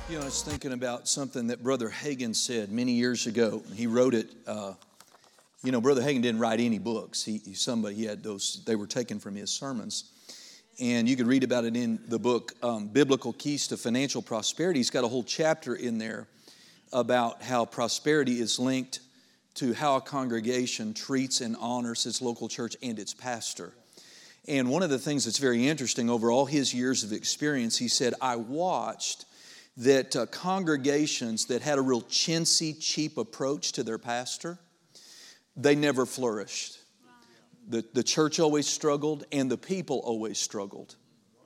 You know, I was thinking about something that Brother Hagin said many years ago. He wrote it. Brother Hagin didn't write any books. He had those. They were taken from his sermons, and you could read about it in the book "Biblical Keys to Financial Prosperity." He's got a whole chapter in there about how prosperity is linked to how a congregation treats and honors its local church and its pastor. And one of the things that's very interesting over all his years of experience, he said, I watched that congregations that had a real chintzy, cheap approach to their pastor, they never flourished. The church always struggled and the people always struggled.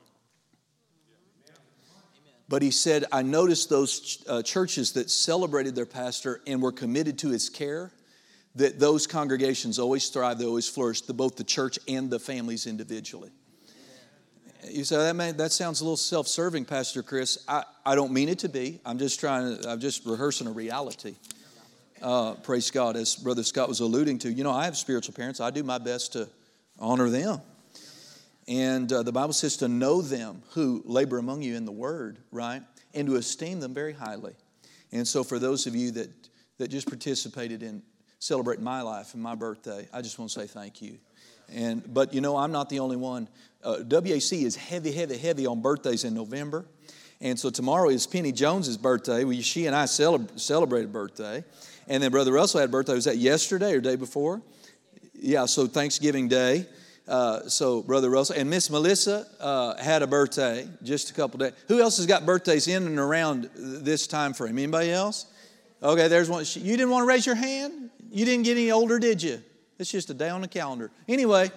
But he said, I noticed those churches that celebrated their pastor and were committed to his care, that those congregations always thrived, they always flourished, both the church and the families individually. You say, that sounds a little self-serving, Pastor Chris. I don't mean it to be. I'm just rehearsing a reality. Praise God, as Brother Scott was alluding to. You know, I have spiritual parents. I do my best to honor them. And the Bible says to know them who labor among you in the Word, right? And to esteem them very highly. And so for those of you that just participated in celebrating my life and my birthday, I just want to say thank you. But you know, I'm not the only one. WAC is heavy on birthdays in November. And so tomorrow is Penny Jones's birthday. Well, she and I celebrated birthday. And then Brother Russell had a birthday. Was that yesterday or day before? Yeah, so Thanksgiving Day. So Brother Russell. And Miss Melissa had a birthday just a couple days. Who else has got birthdays in and around this time frame? Anybody else? Okay, there's one. You didn't want to raise your hand? You didn't get any older, did you? It's just a day on the calendar. Anyway.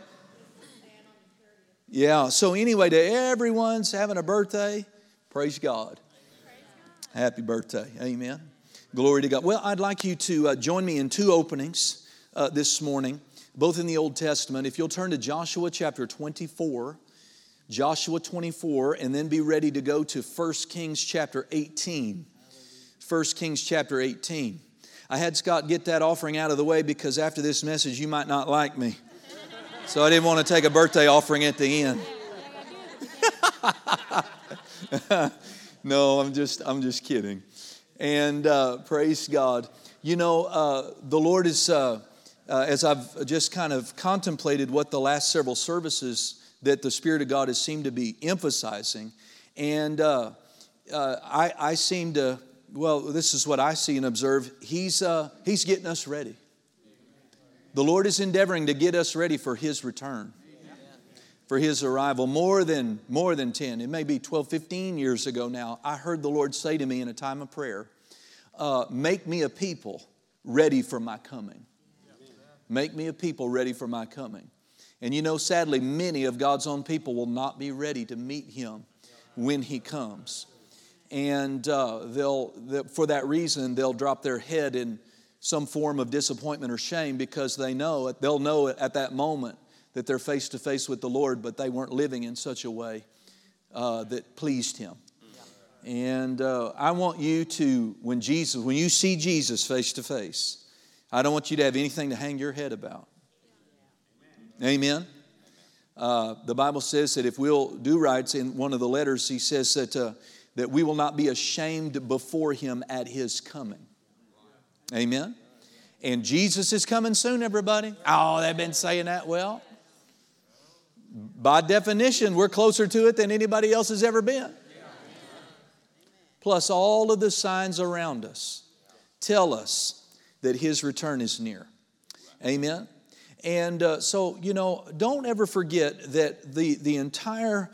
Yeah, so anyway, to everyone's having a birthday, praise God. Happy birthday. Amen. Glory to God. Well, I'd like you to join me in two openings this morning, both in the Old Testament. If you'll turn to Joshua chapter 24, Joshua 24, and then be ready to go to 1 Kings chapter 18. 1 Kings chapter 18. I had Scott get that offering out of the way because after this message, you might not like me. So I didn't want to take a birthday offering at the end. No, I'm just kidding. And praise God. You know, the Lord is, as I've just kind of contemplated what the last several services that the Spirit of God has seemed to be emphasizing, and I seem to, well, this is what I see and observe. He's getting us ready. The Lord is endeavoring to get us ready for His return, for His arrival. More than 10, it may be 12, 15 years ago now, I heard the Lord say to me in a time of prayer, make me a people ready for my coming. Make me a people ready for my coming. And you know, sadly, many of God's own people will not be ready to meet Him when He comes. And for that reason, they'll drop their head in some form of disappointment or shame because they'll know at that moment that they're face to face with the Lord, but they weren't living in such a way that pleased Him. And I want you to, when you see Jesus face to face, I don't want you to have anything to hang your head about. Amen. The Bible says that if we'll do right, in one of the letters, he says that we will not be ashamed before Him at His coming. Amen. And Jesus is coming soon, everybody. Oh, they've been saying that. Well, by definition, we're closer to it than anybody else has ever been. Plus, all of the signs around us tell us that His return is near. Amen. And so, you know, don't ever forget that the entire,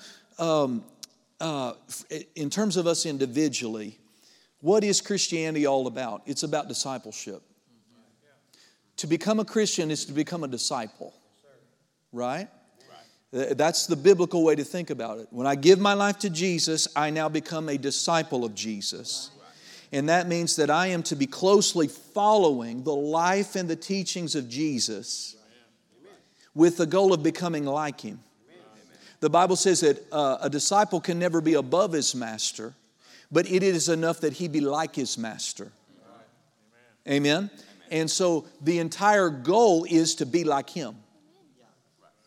in terms of us individually, what is Christianity all about? It's about discipleship. To become a Christian is to become a disciple. Right? That's the biblical way to think about it. When I give my life to Jesus, I now become a disciple of Jesus. And that means that I am to be closely following the life and the teachings of Jesus with the goal of becoming like Him. The Bible says that a disciple can never be above his master, but it is enough that he be like his master. Amen? And so the entire goal is to be like Him.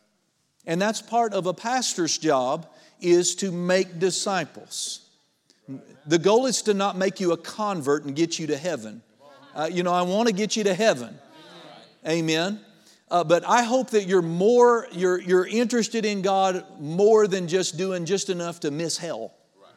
And that's part of a pastor's job, is to make disciples. The goal is to not make you a convert and get you to heaven. I want to get you to heaven. Amen. But I hope that you're interested in God more than just doing just enough to miss hell.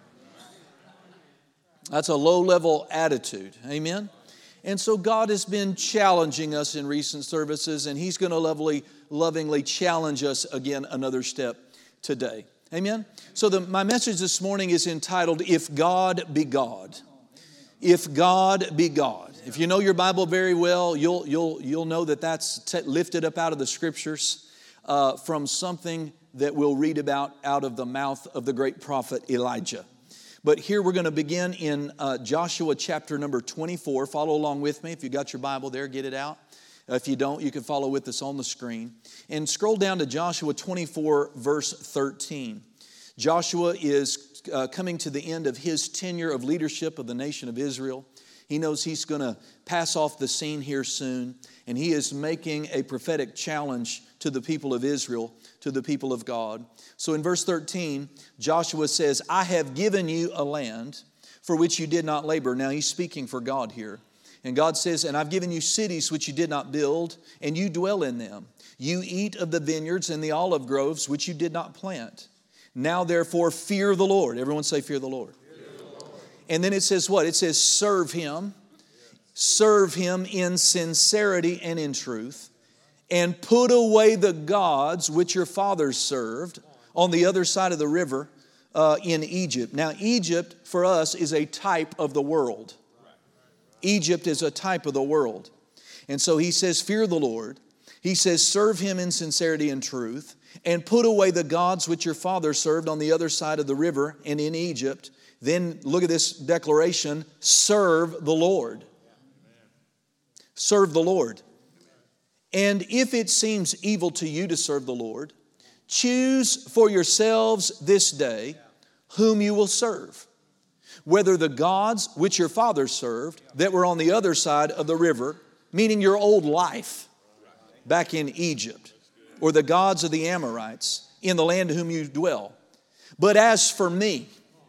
That's a low-level attitude. Amen. And so God has been challenging us in recent services, and He's going to lovingly challenge us again another step today. Amen? So my message this morning is entitled, If God Be God. If God Be God. If you know your Bible very well, you'll know that that's lifted up out of the Scriptures from something that we'll read about out of the mouth of the great prophet Elijah. But here we're going to begin in Joshua chapter number 24. Follow along with me. If you got your Bible there, get it out. If you don't, you can follow with us on the screen. And scroll down to Joshua 24, verse 13. Joshua is coming to the end of his tenure of leadership of the nation of Israel. He knows he's going to pass off the scene here soon. And he is making a prophetic challenge to the people of Israel, to the people of God. So in verse 13, Joshua says, I have given you a land for which you did not labor. Now he's speaking for God here. And God says, and I've given you cities which you did not build, and you dwell in them. You eat of the vineyards and the olive groves which you did not plant. Now therefore fear the Lord. Everyone say fear the Lord. Fear the Lord. And then it says what? It says serve Him. Serve Him in sincerity and in truth. And put away the gods which your fathers served on the other side of the river in Egypt. Now Egypt for us is a type of the world. Egypt is a type of the world. And so he says, fear the Lord. He says, serve Him in sincerity and truth, and put away the gods which your father served on the other side of the river and in Egypt. Then look at this declaration, serve the Lord. Serve the Lord. And if it seems evil to you to serve the Lord, choose for yourselves this day whom you will serve. Whether the gods which your fathers served that were on the other side of the river, meaning your old life back in Egypt, or the gods of the Amorites in the land whom you dwell. But as for me,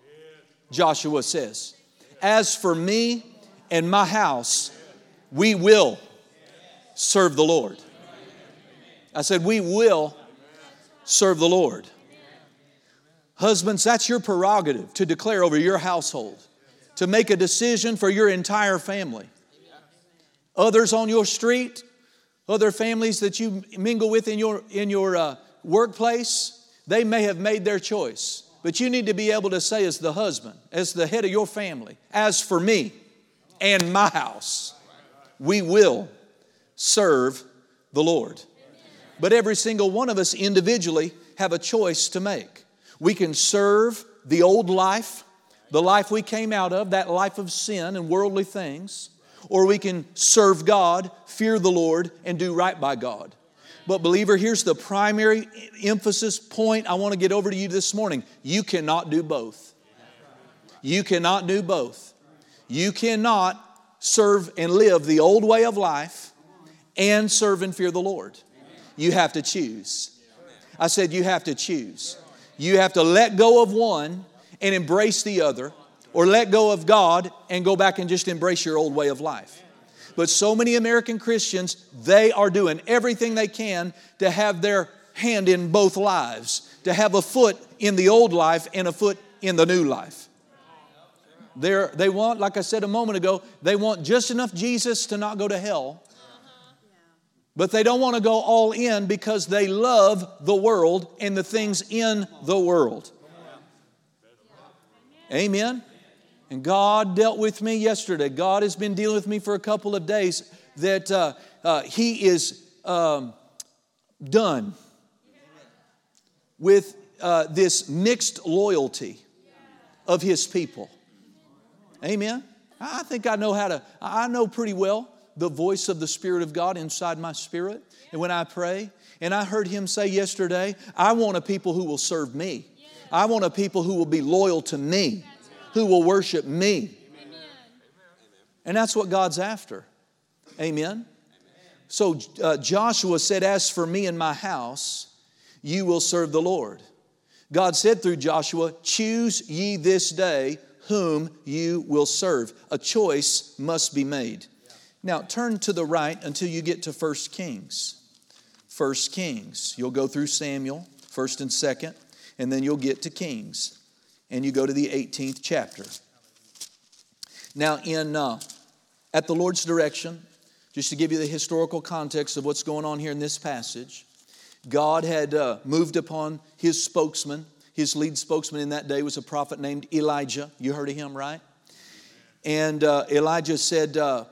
Joshua says, as for me and my house, we will serve the Lord. I said, we will serve the Lord. Husbands, that's your prerogative to declare over your household, to make a decision for your entire family. Others on your street, other families that you mingle with in your workplace, they may have made their choice. But you need to be able to say as the husband, as the head of your family, as for me and my house, we will serve the Lord. But every single one of us individually have a choice to make. We can serve the old life, the life we came out of, that life of sin and worldly things, or we can serve God, fear the Lord, and do right by God. But believer, here's the primary emphasis point I want to get over to you this morning. You cannot do both. You cannot do both. You cannot serve and live the old way of life and serve and fear the Lord. You have to choose. I said you have to choose. You have to let go of one and embrace the other, or let go of God and go back and just embrace your old way of life. But so many American Christians, they are doing everything they can to have their hand in both lives, to have a foot in the old life and a foot in the new life. They want, like I said a moment ago, they want just enough Jesus to not go to hell. But they don't want to go all in because they love the world and the things in the world. Amen. And God dealt with me yesterday. God has been dealing with me for a couple of days that He is done with this mixed loyalty of His people. Amen. I think I know pretty well the voice of the Spirit of God inside my spirit. And when I pray, and I heard Him say yesterday, I want a people who will serve me. I want a people who will be loyal to me, who will worship me. And that's what God's after. Amen. So Joshua said, as for me and my house, you will serve the Lord. God said through Joshua, choose ye this day whom you will serve. A choice must be made. Now, turn to the right until you get to 1 Kings. 1 Kings. You'll go through Samuel, 1st and 2nd, and then you'll get to Kings. And you go to the 18th chapter. Now, at the Lord's direction, just to give you the historical context of what's going on here in this passage, God had moved upon His spokesman. His lead spokesman in that day was a prophet named Elijah. You heard of him, right? And Elijah said,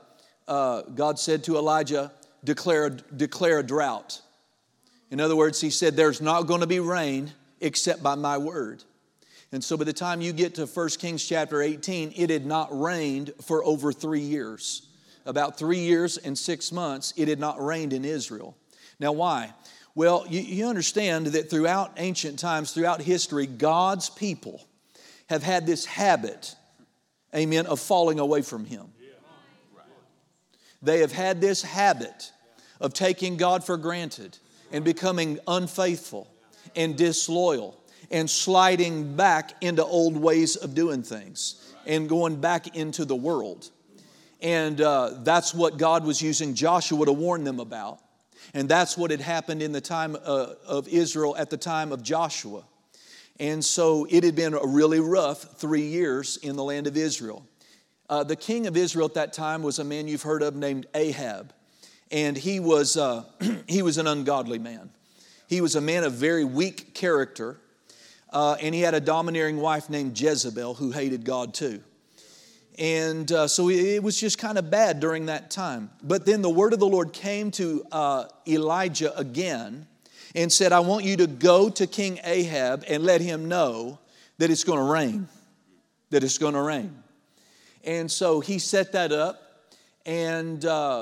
God said to Elijah, declare a drought. In other words, He said, there's not going to be rain except by my word. And so by the time you get to 1 Kings chapter 18, it had not rained for over 3 years. About 3 years and 6 months, it had not rained in Israel. Now why? Well, you understand that throughout ancient times, throughout history, God's people have had this habit, amen, of falling away from Him. They have had this habit of taking God for granted and becoming unfaithful and disloyal and sliding back into old ways of doing things and going back into the world. And that's what God was using Joshua to warn them about. And that's what had happened in the time of Israel at the time of Joshua. And so it had been a really rough 3 years in the land of Israel. The king of Israel at that time was a man you've heard of named Ahab. And he was an ungodly man. He was a man of very weak character. And he had a domineering wife named Jezebel who hated God too. And so it was just kind of bad during that time. But then the word of the Lord came to Elijah again and said, I want you to go to King Ahab and let him know that it's going to rain. That it's going to rain. And so he set that up. And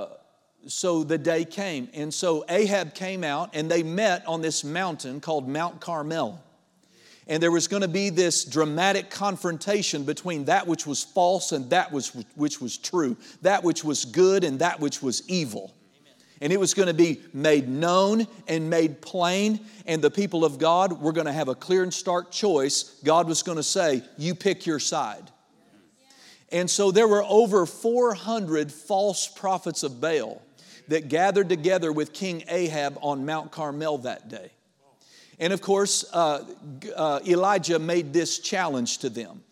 so the day came. And so Ahab came out and they met on this mountain called Mount Carmel. And there was going to be this dramatic confrontation between that which was false and that which was true. That which was good and that which was evil. Amen. And it was going to be made known and made plain. And the people of God were going to have a clear and stark choice. God was going to say, you pick your side. And so there were over 400 false prophets of Baal that gathered together with King Ahab on Mount Carmel that day. And of course, Elijah made this challenge to them.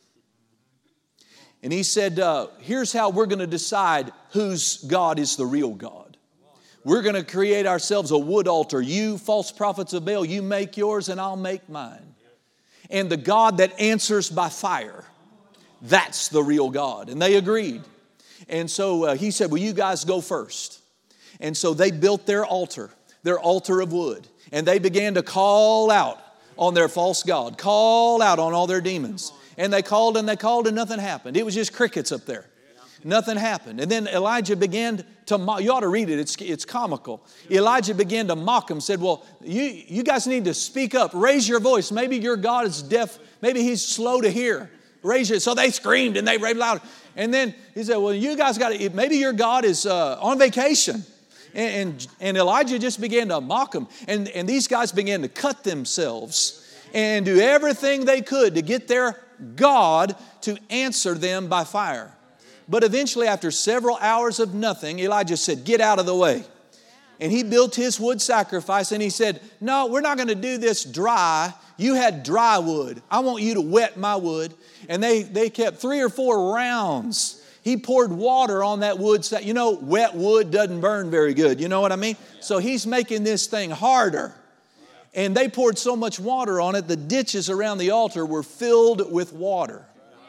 And he said, here's how we're going to decide whose God is the real God. We're going to create ourselves a wood altar. You false prophets of Baal, you make yours and I'll make mine. And the God that answers by fire, that's the real God. And they agreed. And so he said, well, you guys go first. And so they built their altar of wood. And they began to call out on their false god, call out on all their demons. And they called and nothing happened. It was just crickets up there. Nothing happened. And then Elijah began to mock. You ought to read it. It's comical. Elijah began to mock them, said, well, you guys need to speak up. Raise your voice. Maybe your God is deaf. Maybe He's slow to hear. Raise it. So they screamed and they raved loud. And then he said, well, you guys got to, maybe your God is on vacation. And Elijah just began to mock them. And these guys began to cut themselves and do everything they could to get their God to answer them by fire. But eventually, after several hours of nothing, Elijah said, get out of the way. And he built his wood sacrifice and he said, no, we're not going to do this dry. You had dry wood. I want you to wet my wood. And they kept 3 or 4 rounds. He poured water on that wood. You know, wet wood doesn't burn very good. You know what I mean? So he's making this thing harder. And they poured so much water on it, the ditches around the altar were filled with water.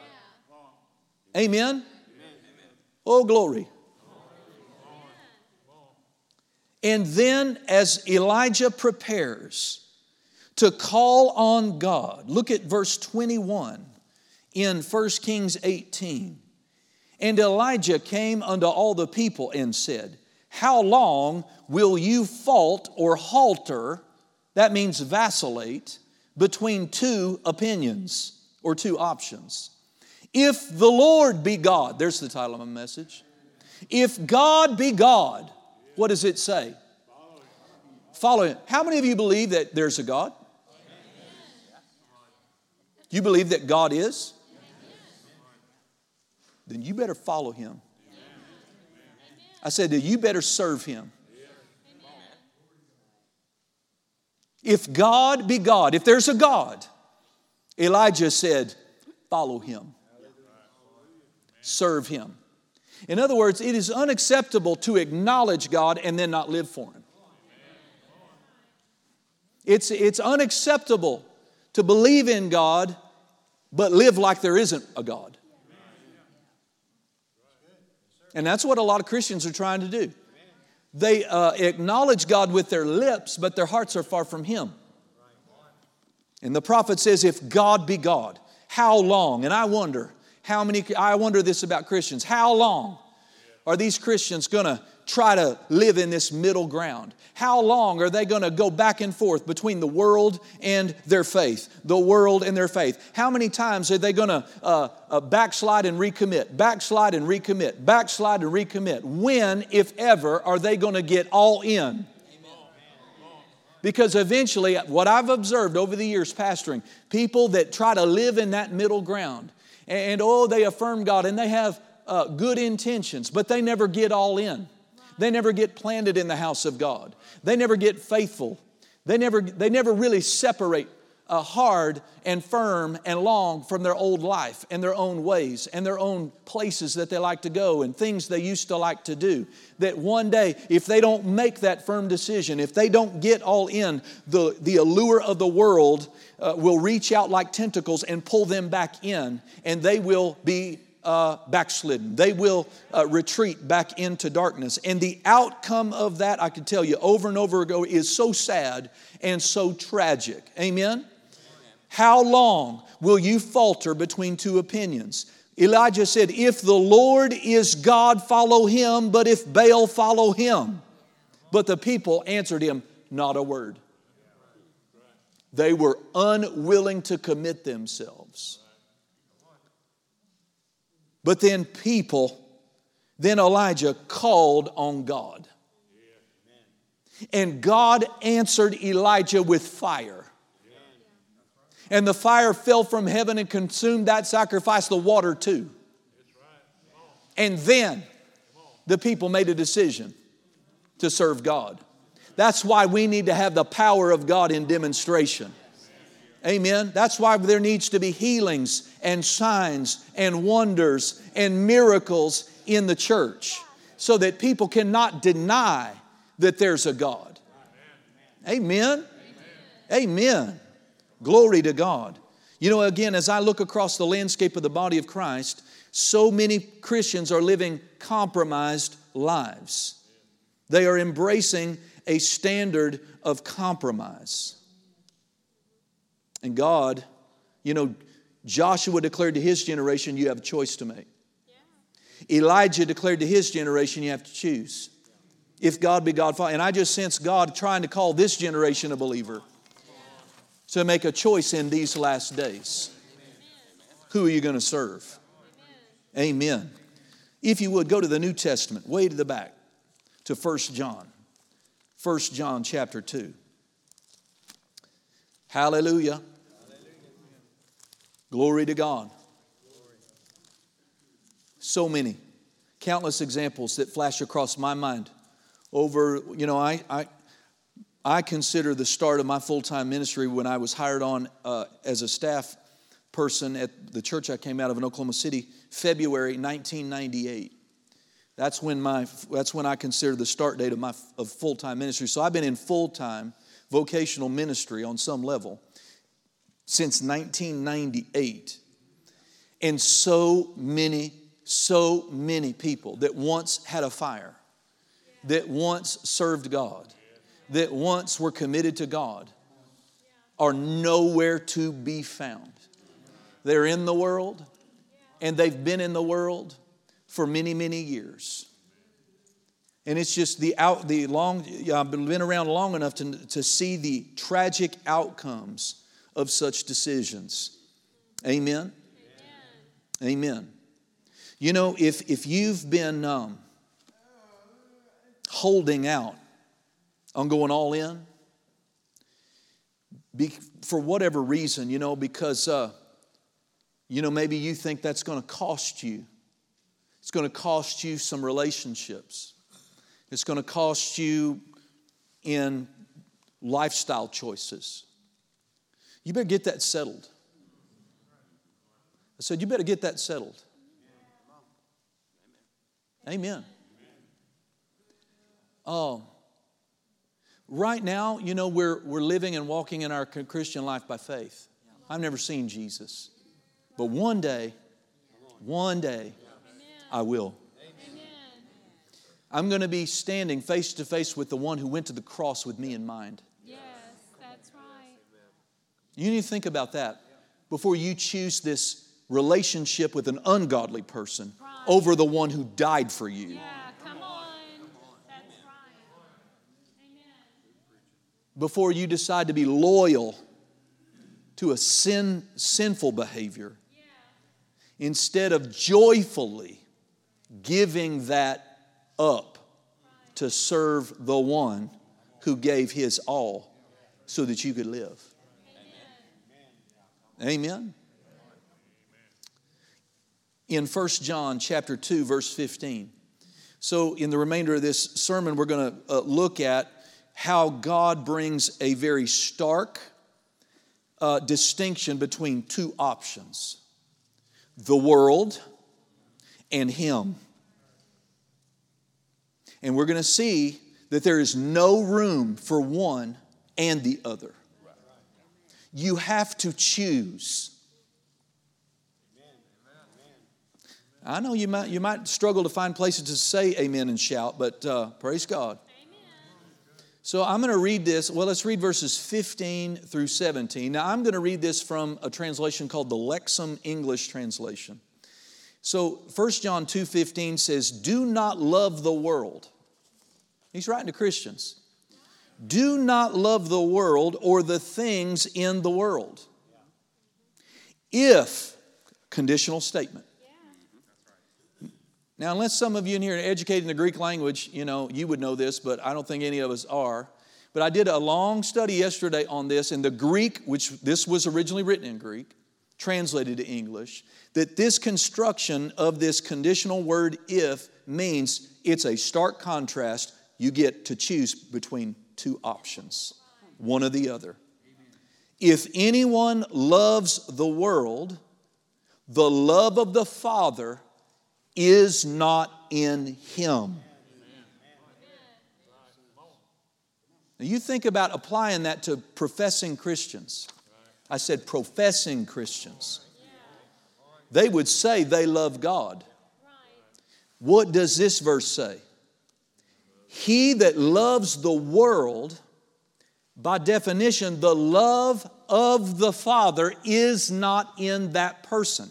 Amen? Oh, glory. And then as Elijah prepares to call on God, look at verse 21 in 1 Kings 18. And Elijah came unto all the people and said, how long will you fault or halter, that means vacillate, between 2 opinions or 2 options? If the Lord be God, there's the title of my message. If God be God, what does it say? Follow Him. How many of you believe that there's a God? You believe that God is? then you better follow Him. I said that you better serve Him. If God be God, if there's a God, Elijah said, follow Him. Serve Him. In other words, it is unacceptable to acknowledge God and then not live for Him. It's unacceptable to believe in God but live like there isn't a God. And that's what a lot of Christians are trying to do. They acknowledge God with their lips, but their hearts are far from Him. And the prophet says, if God be God, how long? And I wonder this about Christians. How long are these Christians going to try to live in this middle ground? How long are they going to go back and forth between the world and their faith? The world and their faith. How many times are they going to backslide and recommit? Backslide and recommit. Backslide and recommit. When, if ever, are they going to get all in? Because eventually, what I've observed over the years pastoring, people that try to live in that middle ground, and they affirm God and they have good intentions, but they never get all in. They never get planted in the house of God. They never get faithful. They never really separate hard and firm and long from their old life and their own ways and their own places that they like to go and things they used to like to do. That one day, if they don't make that firm decision, if they don't get all in, the allure of the world will reach out like tentacles and pull them back in, and they will be backslidden. They will retreat back into darkness. And the outcome of that, I can tell you over and over ago, is so sad and so tragic. Amen? How long will you falter between two opinions? Elijah said, if the Lord is God, follow Him, but if Baal, follow him. But the people answered him, not a word. They were unwilling to commit themselves. But then Elijah called on God. And God answered Elijah with fire. And the fire fell from heaven and consumed that sacrifice, the water too. And then the people made a decision to serve God. That's why we need to have the power of God in demonstration. Amen. That's why there needs to be healings and signs and wonders and miracles in the church, so that people cannot deny that there's a God. Amen. Amen. Glory to God. You know, again, as I look across the landscape of the body of Christ, so many Christians are living compromised lives. They are embracing a standard of compromise. And God, you know, Joshua declared to his generation, you have a choice to make. Yeah. Elijah declared to his generation, you have to choose. If God be God, and I just sense God trying to call this generation a believer to make a choice in these last days. Who are you going to serve? Amen. If you would, go to the New Testament, way to the back, to 1 John. 1 John chapter 2. Hallelujah. Glory to God. So many, countless examples that flash across my mind. I consider the start of my full-time ministry when I was hired on as a staff person at the church I came out of in Oklahoma City, February 1998. That's when I consider the start date of full-time ministry. So I've been in full-time vocational ministry on some level since 1998. And so many people that once had a fire, that once served God, that once were committed to God, are nowhere to be found. They're in the world, and they've been in the world for many, many years. And it's just I've been around long enough to see the tragic outcomes of such decisions. Amen? Amen. You know, if you've been holding out on going all in, for whatever reason, because, maybe you think that's going to cost you It's going to cost you some relationships. It's going to cost you in lifestyle choices. You better get that settled. I said, you better get that settled. Amen. Right now, you know, we're living and walking in our Christian life by faith. I've never seen Jesus. But one day, I will. I'm going to be standing face to face with the one who went to the cross with me in mind. Yes, that's right. You need to think about that before you choose this relationship with an ungodly person over the one who died for you. Yeah, come on. That's right. Amen. Before you decide to be loyal to a sinful behavior, instead of joyfully giving that up to serve the one who gave his all so that you could live. Amen. In 1 John chapter 2, verse 15. So in the remainder of this sermon, we're going to look at how God brings a very stark distinction between two options: the world and Him. And we're going to see that there is no room for one and the other. You have to choose. I know you might struggle to find places to say amen and shout, but praise God. So I'm going to read this. Well, let's read verses 15 through 17. Now, I'm going to read this from a translation called the Lexham English Translation. So 1 John 2:15 says, "Do not love the world." He's writing to Christians. "Do not love the world or the things in the world. If," conditional statement. Now, unless some of you in here are educated in the Greek language, you know, you would know this, but I don't think any of us are. But I did a long study yesterday on this in the Greek, which this was originally written in Greek, translated to English, that this construction of this conditional word "if" means it's a stark contrast. You get to choose between two options, one or the other. If anyone loves the world, the love of the Father is not in him. Now you think about applying that to professing Christians. I said professing Christians. They would say they love God. What does this verse say? He that loves the world, by definition, the love of the Father is not in that person.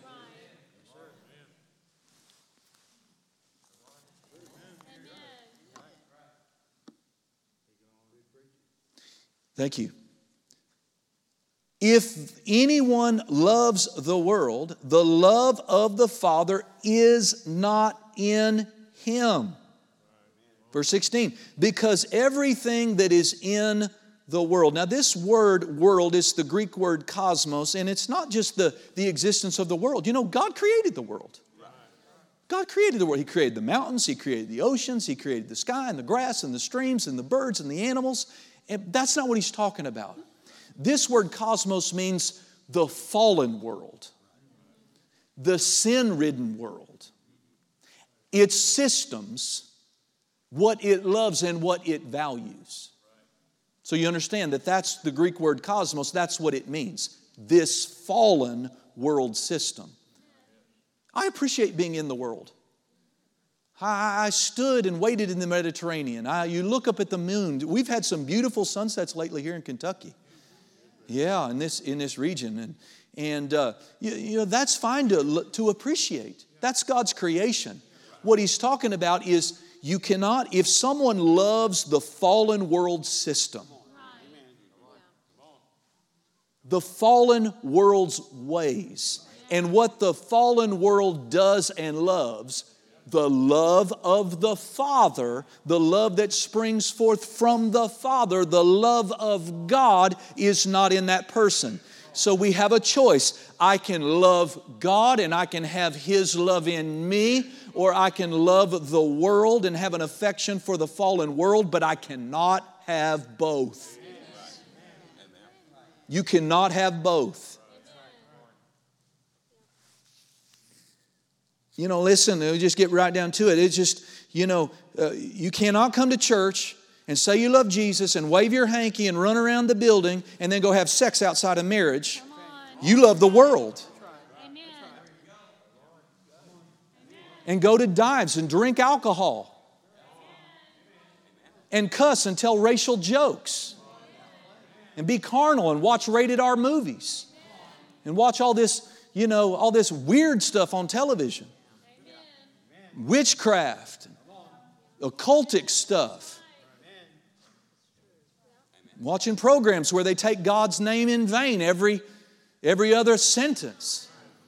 Thank you. If anyone loves the world, the love of the Father is not in him. Verse 16, because everything that is in the world. Now this word "world" is the Greek word cosmos, and it's not just the existence of the world. You know, God created the world. God created the world. He created the mountains, He created the oceans, He created the sky and the grass and the streams and the birds and the animals. And that's not what He's talking about. This word cosmos means the fallen world, the sin-ridden world, its systems, what it loves and what it values. So you understand that that's the Greek word cosmos, that's what it means. This fallen world system. I appreciate being in the world. I stood and waited in the Mediterranean. You look up at the moon. We've had some beautiful sunsets lately here in Kentucky. Yeah, in this region. And you know, that's fine to appreciate. That's God's creation. What He's talking about is you cannot, if someone loves the fallen world system, the fallen world's ways, and what the fallen world does and loves, the love of the Father, the love that springs forth from the Father, the love of God is not in that person. So we have a choice. I can love God and I can have His love in me, or I can love the world and have an affection for the fallen world, but I cannot have both. You cannot have both. You know, listen, we just get right down to it. It's just, you cannot come to church and say you love Jesus and wave your hanky and run around the building and then go have sex outside of marriage. You love the world. Amen. And go to dives and drink alcohol. And cuss and tell racial jokes. And be carnal and watch rated R movies. And watch all this, all this weird stuff on television. Witchcraft. Occultic stuff. Watching programs where they take God's name in vain every other sentence.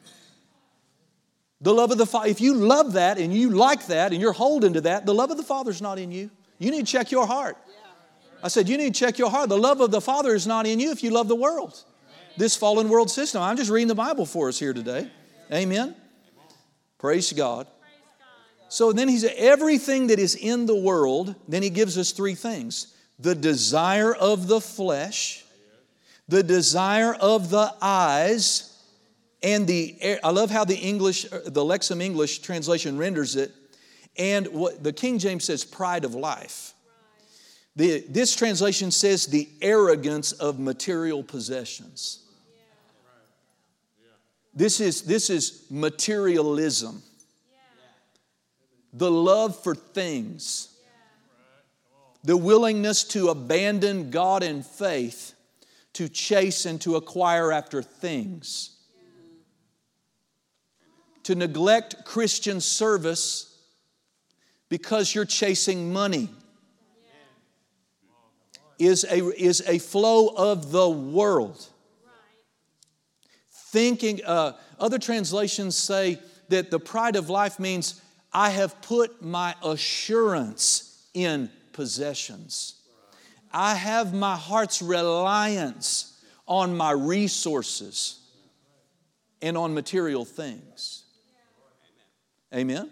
The love of the Father. If you love that and you like that and you're holding to that, the love of the Father's not in you. You need to check your heart. I said, you need to check your heart. The love of the Father is not in you if you love the world. This fallen world system. I'm just reading the Bible for us here today. Amen. Praise God. So then he said, everything that is in the world, then he gives us three things. The desire of the flesh, the desire of the eyes, and I love how the Lexham English translation renders it, and what the King James says, pride of life. This translation says the arrogance of material possessions. This is materialism. The love for things. The willingness to abandon God and faith to chase and to acquire after things. To neglect Christian service because you're chasing money is a flow of the world. Thinking, other translations say that the pride of life means I have put my assurance in possessions. I have my heart's reliance on my resources and on material things. Amen?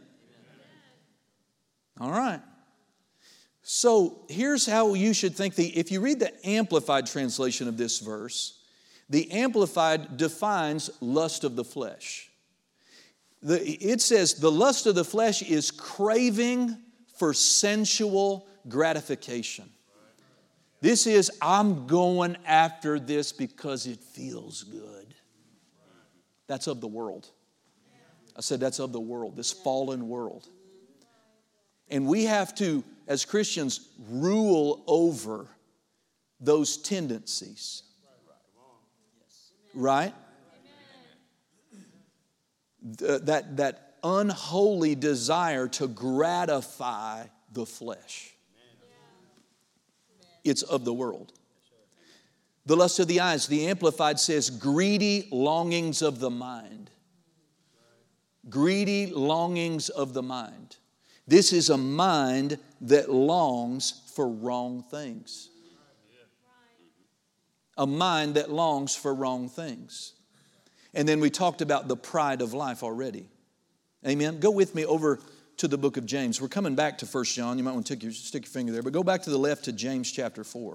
All right. So here's how you should think. If you read the Amplified translation of this verse, the Amplified defines lust of the flesh. It says the lust of the flesh is craving for sensual gratification. This is, I'm going after this because it feels good. That's of the world. I said that's of the world, this fallen world. And we have to, as Christians, rule over those tendencies. Right? That unholy desire to gratify the flesh. It's of the world. The lust of the eyes, the Amplified says, greedy longings of the mind. Greedy longings of the mind. This is a mind that longs for wrong things. A mind that longs for wrong things. And then we talked about the pride of life already. Amen. Go with me over to the book of James. We're coming back to 1 John. You might want to stick your finger there. But go back to the left to James chapter 4.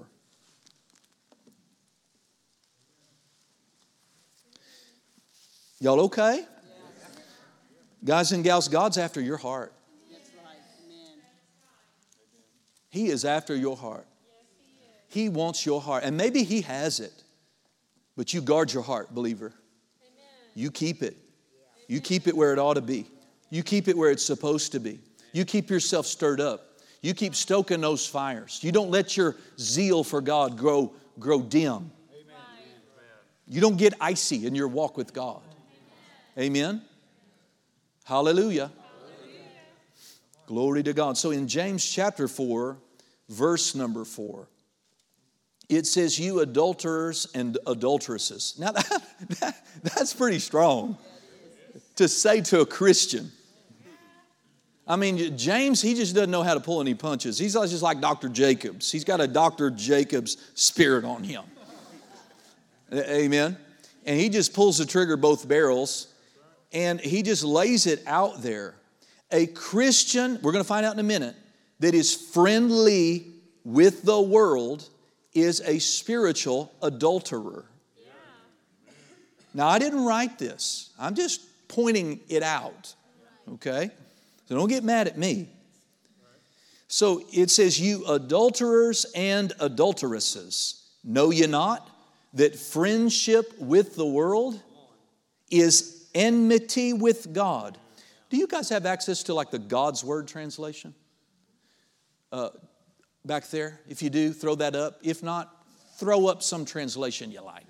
Y'all okay? Yes. Guys and gals, God's after your heart. That's right. Amen. He is after your heart. He wants your heart. And maybe He has it. But you guard your heart, believer. You keep it. You keep it where it ought to be. You keep it where it's supposed to be. You keep yourself stirred up. You keep stoking those fires. You don't let your zeal for God grow dim. You don't get icy in your walk with God. Amen? Hallelujah. Glory to God. So in James chapter 4, verse number 4, it says, you adulterers and adulteresses. Now that's pretty strong to say to a Christian. I mean, James, he just doesn't know how to pull any punches. He's just like Dr. Jacobs. He's got a Dr. Jacobs spirit on him. Amen. And he just pulls the trigger both barrels, and he just lays it out there. A Christian, we're going to find out in a minute, that is friendly with the world is a spiritual adulterer. Now, I didn't write this. I'm just pointing it out, okay? So don't get mad at me. So it says, you adulterers and adulteresses, know ye not that friendship with the world is enmity with God? Do you guys have access to like the God's Word translation? Back there, if you do, throw that up. If not, throw up some translation you like.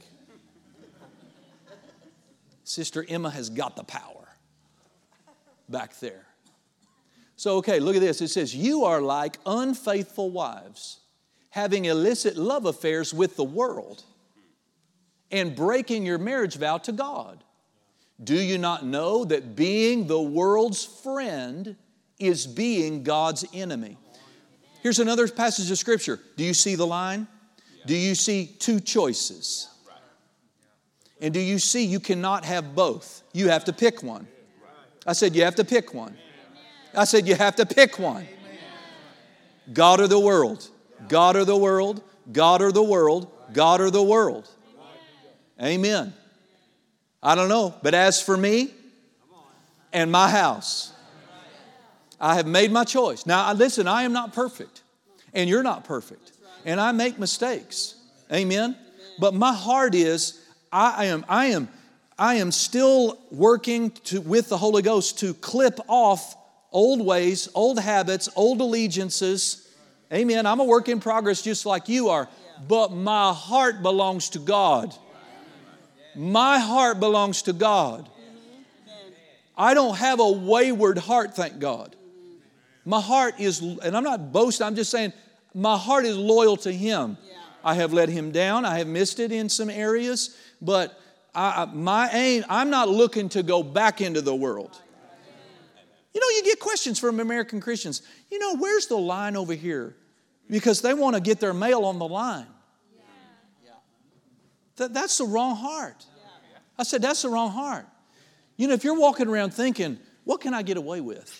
Sister Emma has got the power back there. So, okay, look at this. It says, you are like unfaithful wives, having illicit love affairs with the world and breaking your marriage vow to God. Do you not know that being the world's friend is being God's enemy? Here's another passage of Scripture. Do you see the line? Do you see two choices? And do you see you cannot have both? You have to pick one. I said you have to pick one. I said you have to pick one. God or the world. God or the world. God or the world. God or the world. Amen. I don't know, but as for me and my house, I have made my choice. Now, listen, I am not perfect, and you're not perfect, and I make mistakes. Amen. But my heart is, I am still working with the Holy Ghost to clip off old ways, old habits, old allegiances. Amen. I'm a work in progress just like you are, but my heart belongs to God. My heart belongs to God. I don't have a wayward heart, thank God. My heart is, and I'm not boasting, I'm just saying, my heart is loyal to Him. I have let Him down. I have missed it in some areas, but my aim, I'm not looking to go back into the world. You know, you get questions from American Christians. You know, where's the line over here? Because they want to get their mail on the line. That's the wrong heart. I said, that's the wrong heart. You know, if you're walking around thinking, what can I get away with?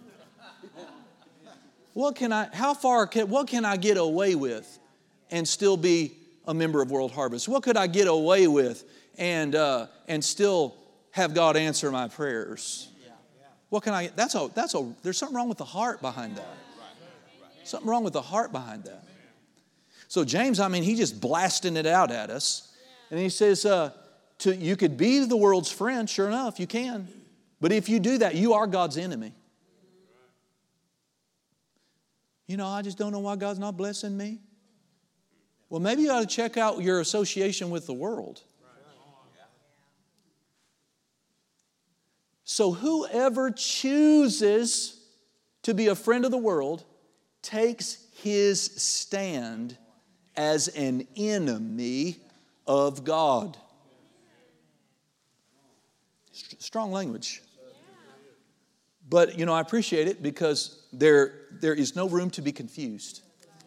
What can I get away with and still be a member of World Harvest? What could I get away with and still have God answer my prayers? What can I, there's something wrong with the heart behind that. Something wrong with the heart behind that. So James, he just blasting it out at us. And he says, you could be the world's friend, sure enough, you can. But if you do that, you are God's enemy. You know, I just don't know why God's not blessing me. Well, maybe you ought to check out your association with the world. So whoever chooses to be a friend of the world takes his stand as an enemy of God. Strong language. But, you know, I appreciate it because there is no room to be confused.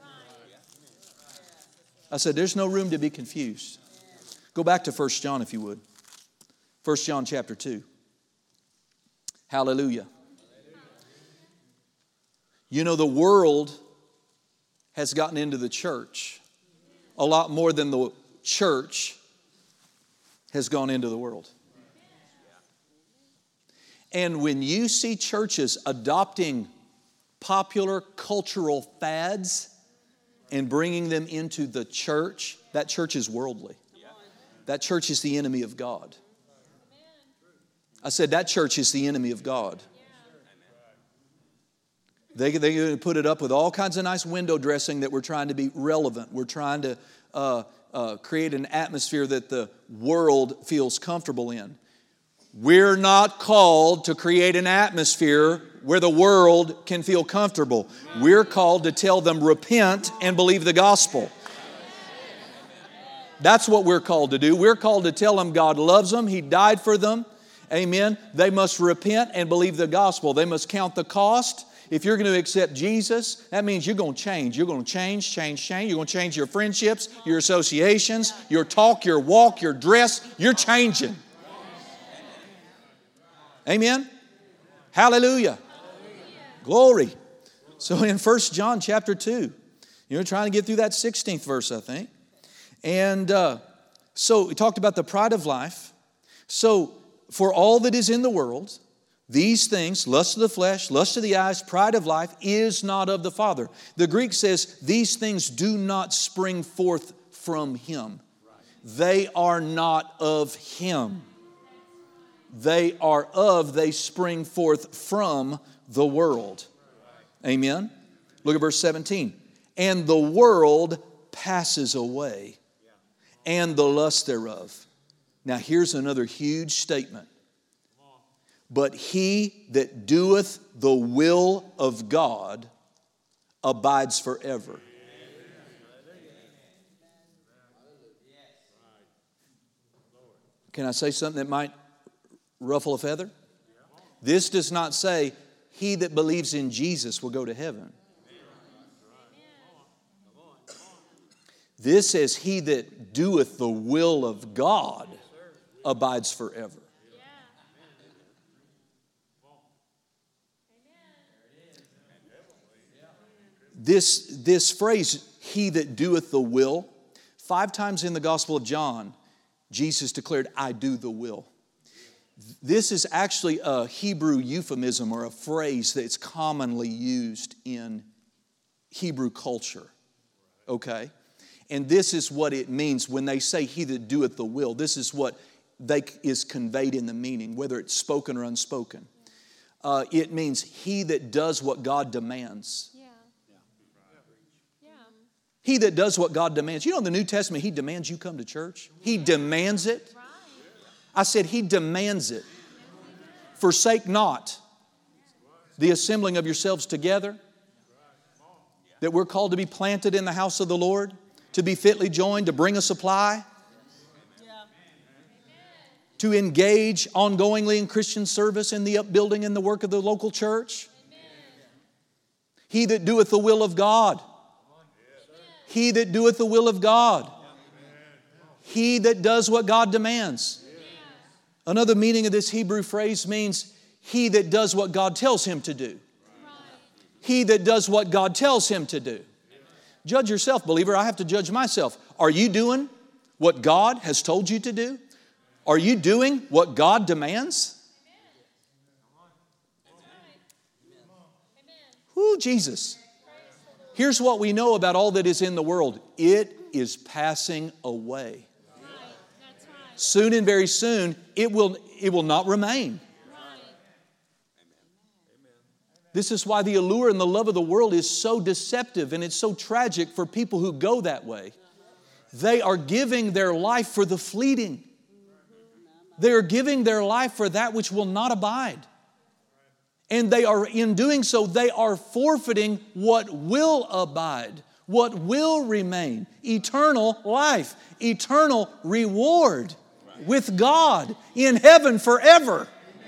I said there's no room to be confused. Go back to 1 John if you would. 1 John chapter 2. Hallelujah. You know, the world has gotten into the church a lot more than the church has gone into the world. And when you see churches adopting popular cultural fads and bringing them into the church, that church is worldly. That church is the enemy of God. I said that church is the enemy of God. They put it up with all kinds of nice window dressing that we're trying to be relevant. We're trying to create an atmosphere that the world feels comfortable in. We're not called to create an atmosphere where the world can feel comfortable. We're called to tell them repent and believe the gospel. That's what we're called to do. We're called to tell them God loves them. He died for them. Amen. They must repent and believe the gospel. They must count the cost. If you're going to accept Jesus, that means you're going to change. You're going to change. You're going to change your friendships, your associations, your talk, your walk, your dress. You're changing. Amen. Hallelujah. Glory. So in 1 John chapter 2, you're trying to get through that 16th verse, I think. And so we talked about the pride of life. So for all that is in the world, these things, lust of the flesh, lust of the eyes, pride of life, is not of the Father. The Greek says these things do not spring forth from Him. They are not of Him. They spring forth from the world. Amen? Look at verse 17. And the world passes away, and the lust thereof. Now here's another huge statement. But he that doeth the will of God abides forever. Can I say something that might ruffle a feather? This does not say he that believes in Jesus will go to heaven. This says he that doeth the will of God abides forever. This phrase, he that doeth the will, 5 times in the Gospel of John, Jesus declared, I do the will. This is actually a Hebrew euphemism or a phrase that's commonly used in Hebrew culture. Okay? And this is what it means when they say he that doeth the will. This is what is conveyed in the meaning, whether it's spoken or unspoken. It means he that does what God demands. He that does what God demands. You know in the New Testament, He demands you come to church. He demands it. I said He demands it. Forsake not the assembling of yourselves together. That we're called to be planted in the house of the Lord. To be fitly joined, to bring a supply. To engage ongoingly in Christian service in the upbuilding and the work of the local church. He that doeth the will of God. He that doeth the will of God. He that does what God demands. Another meaning of this Hebrew phrase means he that does what God tells him to do. He that does what God tells him to do. Judge yourself, believer. I have to judge myself. Are you doing what God has told you to do? Are you doing what God demands? Whoo, Jesus. Here's what we know about all that is in the world. It is passing away. Soon and very soon, it will not remain. This is why the allure and the love of the world is so deceptive and it's so tragic for people who go that way. They are giving their life for the fleeting. They are giving their life for that which will not abide. And they are, in doing so, they are forfeiting what will abide, what will remain, eternal life, eternal reward with God in heaven forever.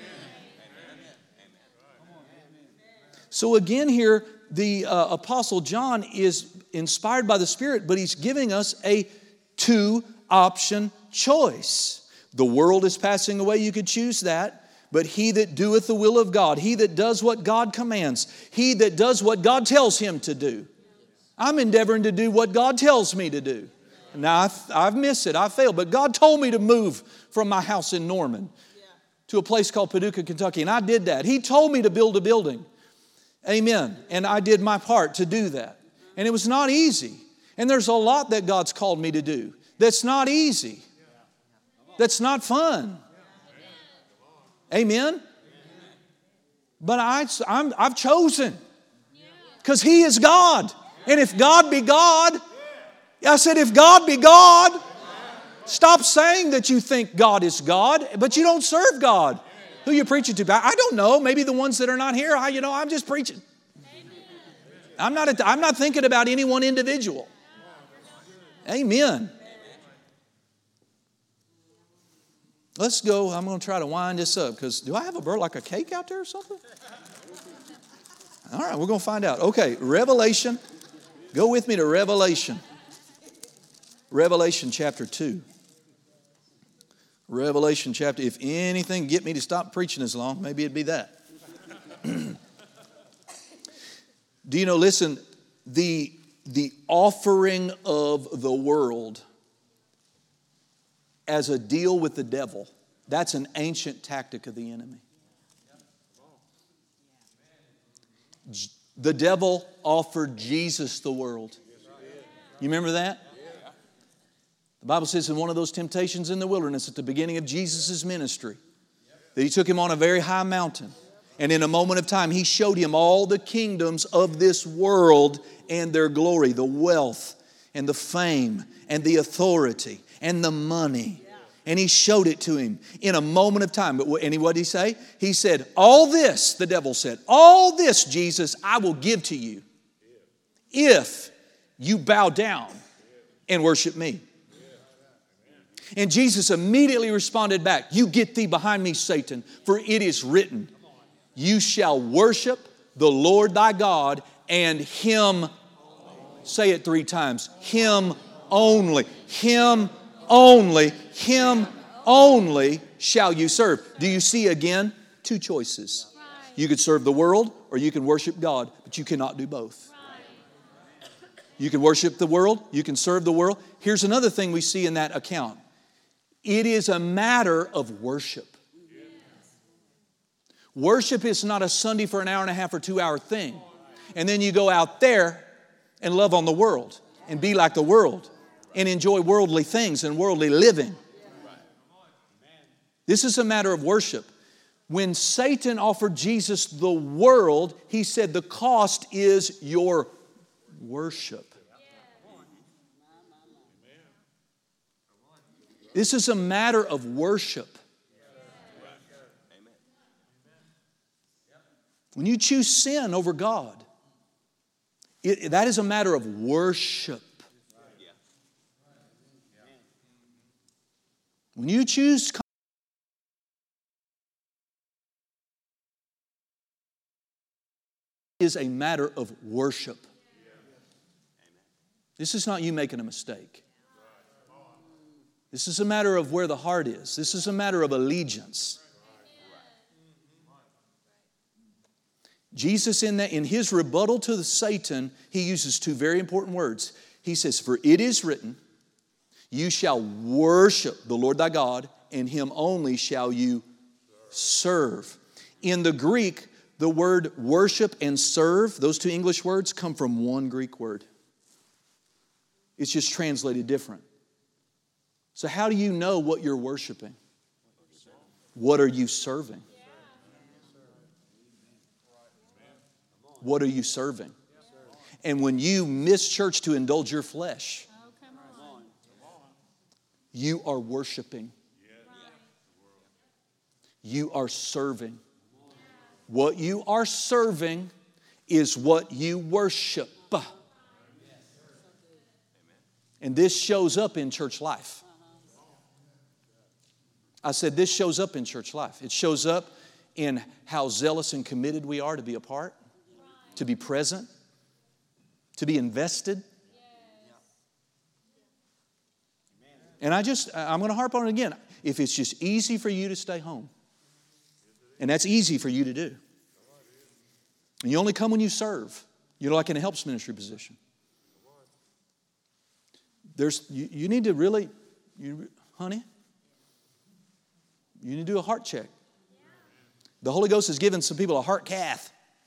So again here, the Apostle John is inspired by the Spirit, but he's giving us a 2-option choice. The world is passing away, you could choose that. But he that doeth the will of God, he that does what God commands, he that does what God tells him to do. I'm endeavoring to do what God tells me to do. Now, I've missed it, I failed, but God told me to move from my house in Norman to a place called Paducah, Kentucky, and I did that. He told me to build a building. Amen. And I did my part to do that. And it was not easy. And there's a lot that God's called me to do that's not easy. That's not fun. Amen? But I've chosen. Because He is God. And if God be God, I said if God be God, stop saying that you think God is God, but you don't serve God. Who you preaching to? I don't know. Maybe the ones that are not here. I'm just preaching. I'm not thinking about any one individual. Amen. Let's go. I'm going to try to wind this up because do I have a bird like a cake out there or something? All right, we're going to find out. Okay, Revelation. Go with me to Revelation. Revelation chapter 2. Revelation chapter. If anything get me to stop preaching as long, maybe it'd be that. Do you know, listen, the offering of the world as a deal with the devil, that's an ancient tactic of the enemy. The devil offered Jesus the world. You remember that? The Bible says in one of those temptations in the wilderness at the beginning of Jesus' ministry that He took Him on a very high mountain. And in a moment of time, He showed Him all the kingdoms of this world and their glory, the wealth and the fame and the authority and the money. And He showed it to Him in a moment of time. And what did He say? He said, all this, the devil said, all this, Jesus, I will give to you if you bow down and worship me. And Jesus immediately responded back, you get thee behind me, Satan, for it is written, you shall worship the Lord thy God and Him, say it 3 times, Him only, Him only, Him only shall you serve. Do you see again? 2 choices. You could serve the world or you can worship God, but you cannot do both. You can worship the world, you can serve the world. Here's another thing we see in that account. It is a matter of worship. Worship is not a Sunday for an hour and a half or 2-hour thing. And then you go out there and love on the world and be like the world and enjoy worldly things and worldly living. This is a matter of worship. When Satan offered Jesus the world, he said the cost is your worship. This is a matter of worship. When you choose sin over God, that is a matter of worship. When you choose is a matter of worship. This is not you making a mistake. This is a matter of where the heart is. This is a matter of allegiance. Jesus in His rebuttal to Satan, He uses 2 very important words. He says, for it is written, you shall worship the Lord thy God, and Him only shall you serve. In the Greek, the word worship and serve, those 2 English words come from one Greek word. It's just translated different. So how do you know what you're worshiping? What are you serving? What are you serving? And when you miss church to indulge your flesh, you are worshiping. You are serving. What you are serving is what you worship. And this shows up in church life. I said this shows up in church life. It shows up in how zealous and committed we are to be a part, to be present, to be invested. And I'm going to harp on it again. If it's just easy for you to stay home, and that's easy for you to do, and you only come when you serve, you're like in a helps ministry position. You need to really, honey, you need to do a heart check. The Holy Ghost has given some people a heart cath.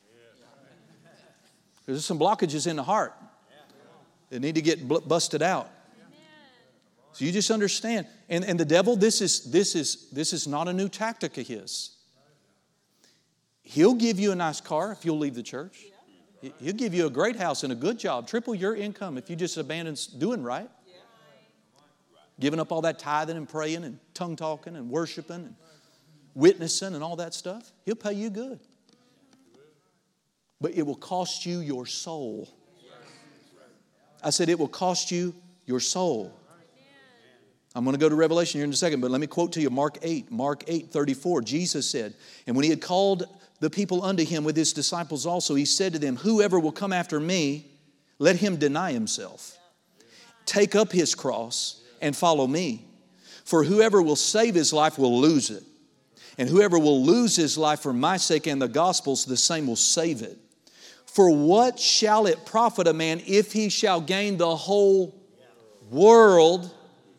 There's some blockages in the heart that need to get busted out. So you just understand. And the devil, this is not a new tactic of his. He'll give you a nice car if you'll leave the church. He'll give you a great house and a good job. Triple your income if you just abandon doing right. Giving up all that tithing and praying and tongue talking and worshiping and witnessing and all that stuff. He'll pay you good. But it will cost you your soul. I said it will cost you your soul. I'm going to go to Revelation here in a second, but let me quote to you Mark 8:34. Jesus said, and when he had called the people unto him with his disciples also, he said to them, whoever will come after me, let him deny himself, take up his cross, and follow me. For whoever will save his life will lose it. And whoever will lose his life for my sake and the gospel's, the same will save it. For what shall it profit a man if he shall gain the whole world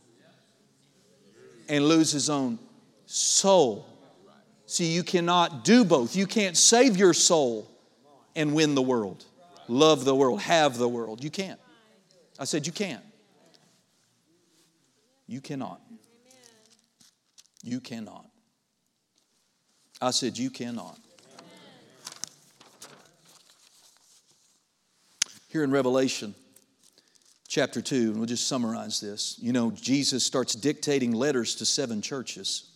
and lose his own soul? See, you cannot do both. You can't save your soul and win the world, love the world, have the world. You can't. I said you can't. You cannot. You cannot. I said you cannot. Here in Revelation chapter 2, and we'll just summarize this. You know, Jesus starts dictating letters to 7 churches.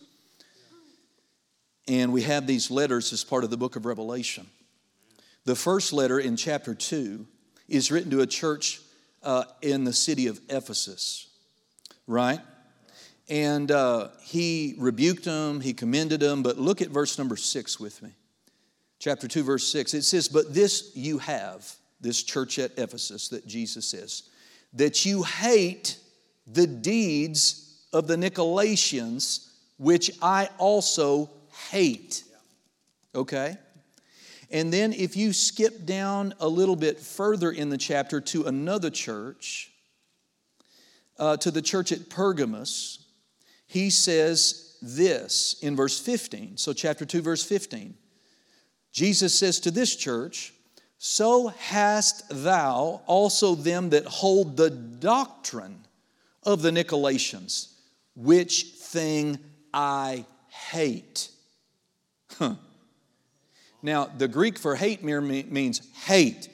And we have these letters as part of the book of Revelation. The first letter in chapter 2 is written to a church in the city of Ephesus, right? And he rebuked them, he commended them, but look at verse number 6 with me. Chapter 2, verse 6. It says, but this you have, this church at Ephesus that Jesus says, that you hate the deeds of the Nicolaitans, which I also hate. Okay? And then if you skip down a little bit further in the chapter to another church, to the church at Pergamos, he says this in verse 15. So chapter 2, verse 15. Jesus says to this church, so hast thou also them that hold the doctrine of the Nicolaitans, which thing I hate. Huh. Now, the Greek for hate means hate.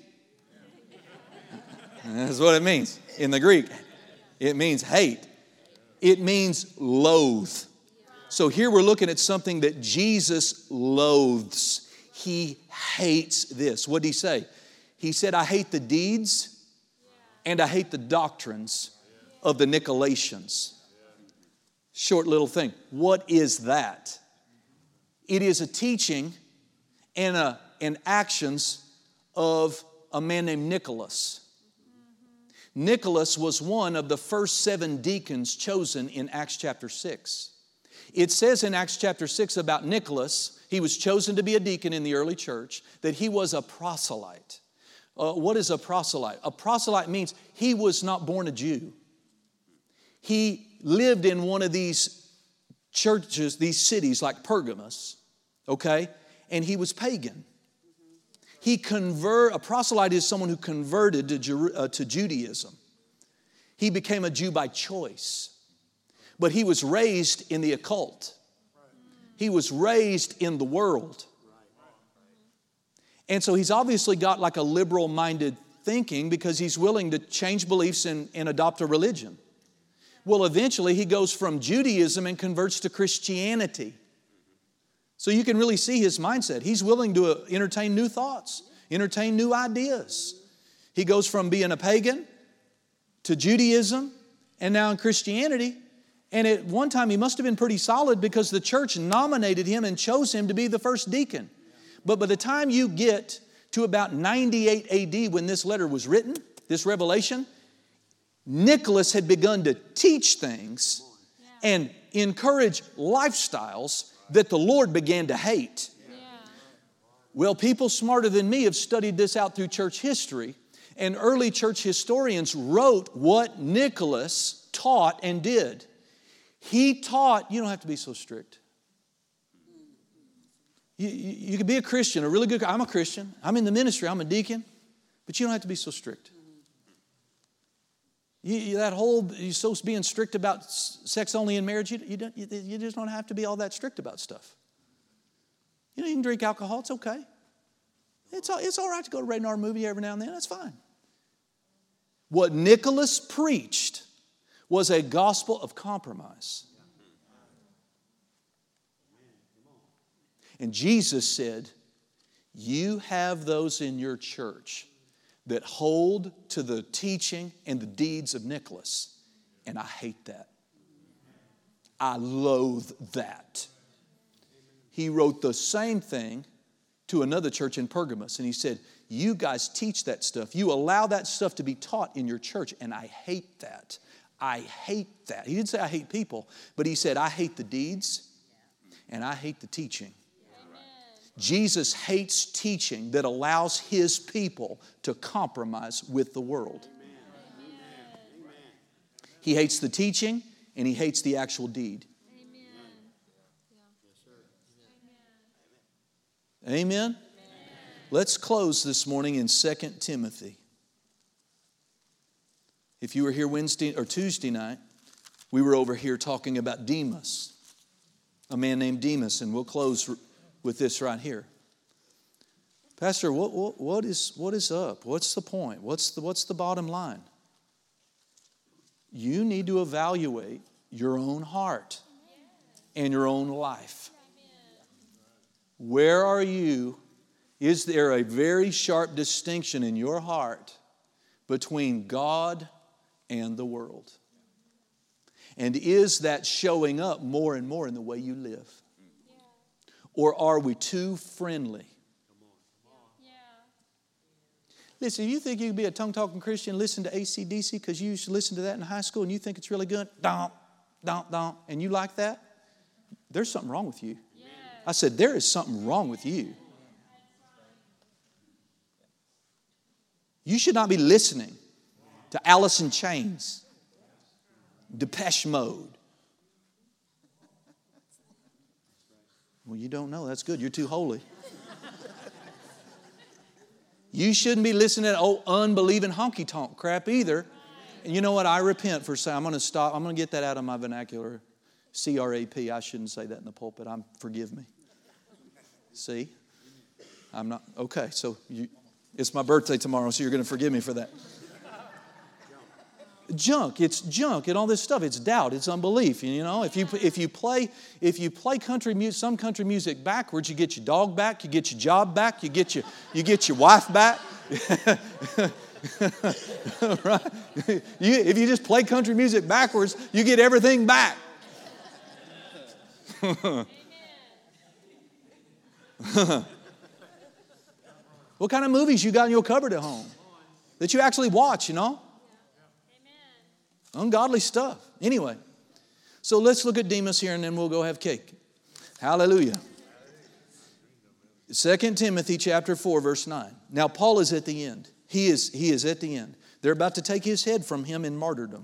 That's what it means in the Greek. It means hate. It means loathe. So here we're looking at something that Jesus loathes. He hates this. What did he say? He said, I hate the deeds and I hate the doctrines of the Nicolaitans. Short little thing. What is that? It is a teaching and actions of a man named Nicholas. Nicholas was one of the first 7 deacons chosen in Acts chapter 6. It says in Acts chapter 6 about Nicholas, he was chosen to be a deacon in the early church, that he was a proselyte. What is a proselyte? A proselyte means he was not born a Jew. He lived in one of these churches, these cities like Pergamos, okay? And he was pagan. A proselyte is someone who converted to Judaism. He became a Jew by choice. But he was raised in the occult. He was raised in the world. And so he's obviously got like a liberal-minded thinking because he's willing to change beliefs and adopt a religion. Well, eventually he goes from Judaism and converts to Christianity. So you can really see his mindset. He's willing to entertain new thoughts, entertain new ideas. He goes from being a pagan to Judaism and now in Christianity. And at one time he must have been pretty solid because the church nominated him and chose him to be the first deacon. But by the time you get to about 98 AD when this letter was written, this revelation, Nicholas had begun to teach things and encourage lifestyles that the Lord began to hate. Well, people smarter than me have studied this out through church history, and early church historians wrote what Nicholas taught and did. He taught, you don't have to be so strict. You can be a Christian, a really good, I'm a Christian, I'm in the ministry, I'm a deacon, but you don't have to be so strict. You're supposed to being strict about sex only in marriage, you just don't have to be all that strict about stuff. You know, you can drink alcohol, it's okay. It's all right to go to a Red Nard movie every now and then, that's fine. What Nicholas preached was a gospel of compromise. And Jesus said, you have those in your church that hold to the teaching and the deeds of Nicholas, and I hate that. I loathe that. He wrote the same thing to another church in Pergamos, and he said, you guys teach that stuff. You allow that stuff to be taught in your church, and I hate that. I hate that. He didn't say I hate people, but he said I hate the deeds and I hate the teaching. Amen. Jesus hates teaching that allows His people to compromise with the world. Amen. He hates the teaching and He hates the actual deed. Amen. Amen? Amen? Let's close this morning in 2 Timothy. If you were here Wednesday or Tuesday night, we were over here talking about Demas, a man named Demas, and we'll close with this right here. Pastor, what is up? What's the point? What's the bottom line? You need to evaluate your own heart and your own life. Where are you? Is there a very sharp distinction in your heart between God and the world? And is that showing up more and more in the way you live? Or are we too friendly? Listen, you think you can be a tongue-talking Christian, listen to AC/DC because you used to listen to that in high school and you think it's really good? Donk, donk, donk. And you like that? There's something wrong with you. I said, there is something wrong with you. You should not be listening to Alice in Chains, Depeche Mode. Well, you don't know. That's good. You're too holy. You shouldn't be listening to old unbelieving honky-tonk crap either. And you know what? I repent for saying, I'm going to stop. I'm going to get that out of my vernacular. C-R-A-P. I shouldn't say that in the pulpit. Forgive me. See? I'm not. Okay, so it's my birthday tomorrow, so you're going to forgive me for that. Junk. It's junk and all this stuff. It's doubt. It's unbelief. You know, if you play country music, some country music backwards, you get your dog back, you get your job back, you get your wife back. Right? If you just play country music backwards, you get everything back. What kind of movies you got in your cupboard at home that you actually watch, you know? Ungodly stuff. Anyway, so let's look at Demas here and then we'll go have cake. Hallelujah. 2 Timothy chapter 4, verse 9. Now Paul is at the end. He is at the end. They're about to take his head from him in martyrdom.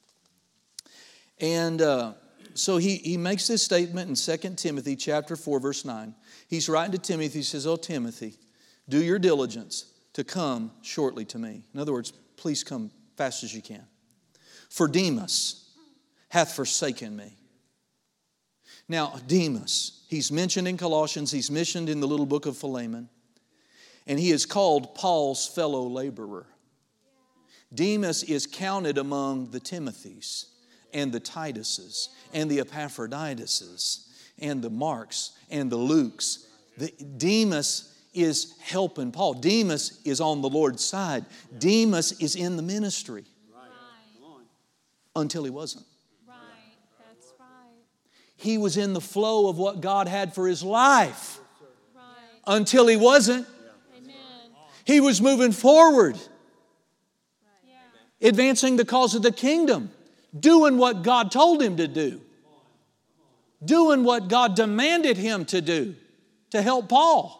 And so he makes this statement in 2 Timothy chapter 4, verse 9. He's writing to Timothy. He says, "Oh, Timothy, do your diligence to come shortly to me." In other words, please come fast as you can. "For Demas hath forsaken me." Now, Demas, he's mentioned in Colossians, he's mentioned in the little book of Philemon, and he is called Paul's fellow laborer. Demas is counted among the Timothys and the Tituses and the Epaphroditus and the Marks and the Lukes. Demas is helping Paul. Demas is on the Lord's side. Demas is in the ministry. Until he wasn't. Right. That's right. He was in the flow of what God had for his life. Right. Until he wasn't. Amen. He was moving forward. Yeah. Advancing the cause of the kingdom. Doing what God told him to do. Doing what God demanded him to do. To help Paul.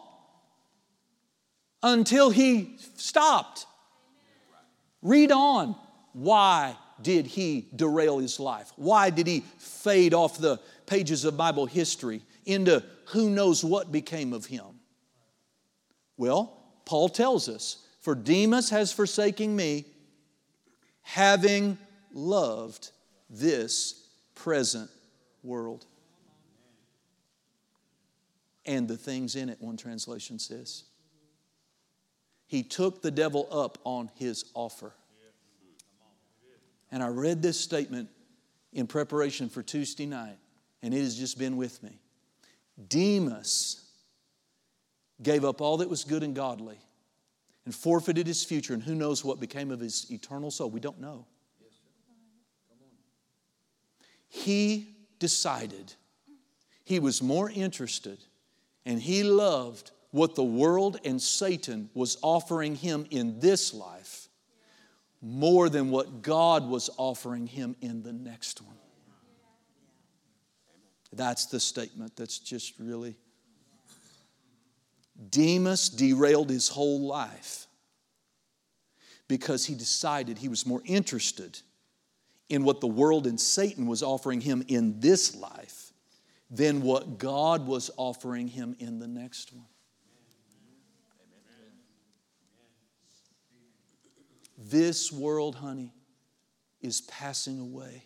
Until he stopped. Read on. Why did he derail his life? Why did he fade off the pages of Bible history into who knows what became of him? Well, Paul tells us, "For Demas has forsaken me, having loved this present world." And the things in it, one translation says. He took the devil up on his offer. And I read this statement in preparation for Tuesday night, and it has just been with me. Demas gave up all that was good and godly and forfeited his future, and who knows what became of his eternal soul. We don't know. He decided he was more interested and he loved what the world and Satan was offering him in this life more than what God was offering him in the next one. That's the statement that's just really... Demas derailed his whole life because he decided he was more interested in what the world and Satan was offering him in this life than what God was offering him in the next one. This world, honey, is passing away.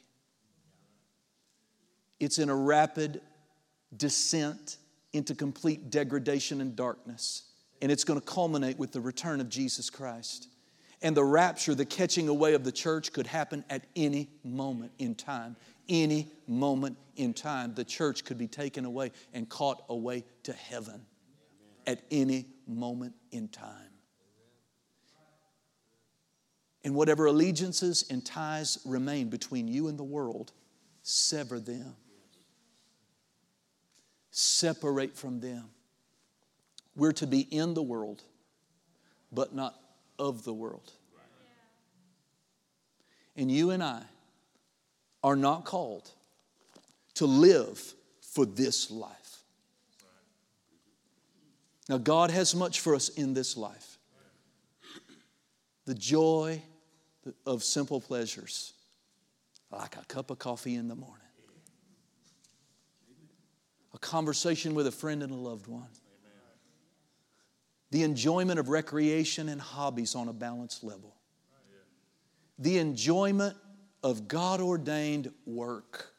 It's in a rapid descent into complete degradation and darkness. And it's going to culminate with the return of Jesus Christ. And the rapture, the catching away of the church, could happen at any moment in time. Any moment in time, the church could be taken away and caught away to heaven. At any moment in time. And whatever allegiances and ties remain between you and the world, sever them. Separate from them. We're to be in the world, but not of the world. And you and I are not called to live for this life. Now, God has much for us in this life. The joy of simple pleasures, like a cup of coffee in the morning. A conversation with a friend and a loved one. The enjoyment of recreation and hobbies on a balanced level. The enjoyment of God-ordained work.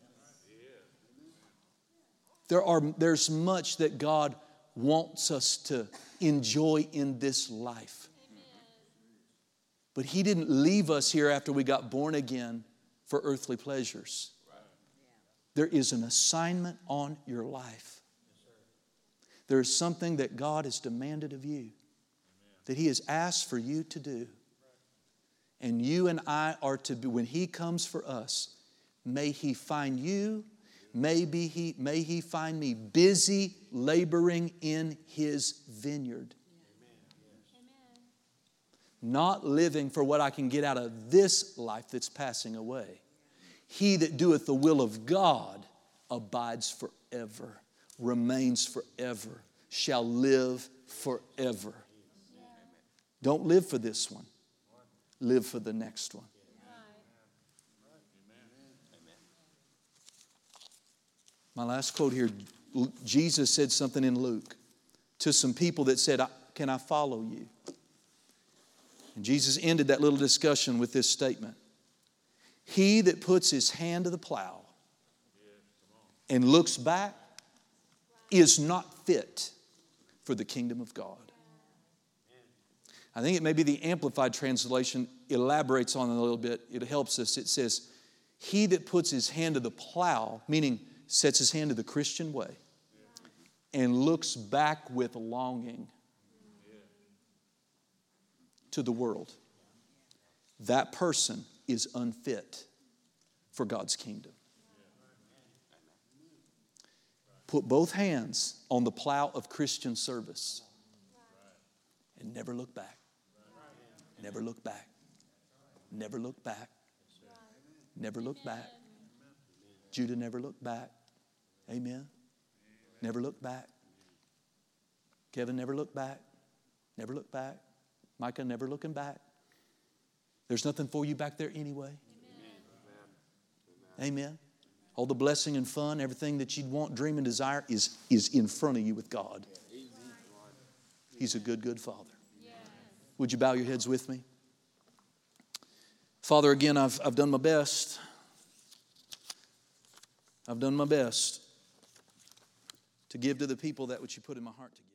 There's much that God wants us to enjoy in this life. But He didn't leave us here after we got born again for earthly pleasures. There is an assignment on your life. There is something that God has demanded of you, that He has asked for you to do. And you and I are to be, when He comes for us, may He find you, may He find me busy laboring in His vineyard. Not living for what I can get out of this life that's passing away. He that doeth the will of God abides forever, remains forever, shall live forever. Don't live for this one. Live for the next one. My last quote here, Jesus said something in Luke to some people that said, "Can I follow you?" And Jesus ended that little discussion with this statement. He that puts his hand to the plow and looks back is not fit for the kingdom of God. I think it may be the Amplified Translation elaborates on it a little bit. It helps us. It says, he that puts his hand to the plow, meaning sets his hand to the Christian way, and looks back with longing to the world, that person is unfit for God's kingdom. Put both hands on the plow of Christian service and never look back. Never look back. Never look back. Never look back. Judah never looked back. Amen. Never look back. Kevin never looked back. Never looked back. Micah never looking back. There's nothing for you back there anyway. Amen. All the blessing and fun, everything that you'd want, dream, and desire is in front of you with God. He's a good, good Father. Would you bow your heads with me? Father, again, I've done my best. I've done my best to give to the people that which you put in my heart to give.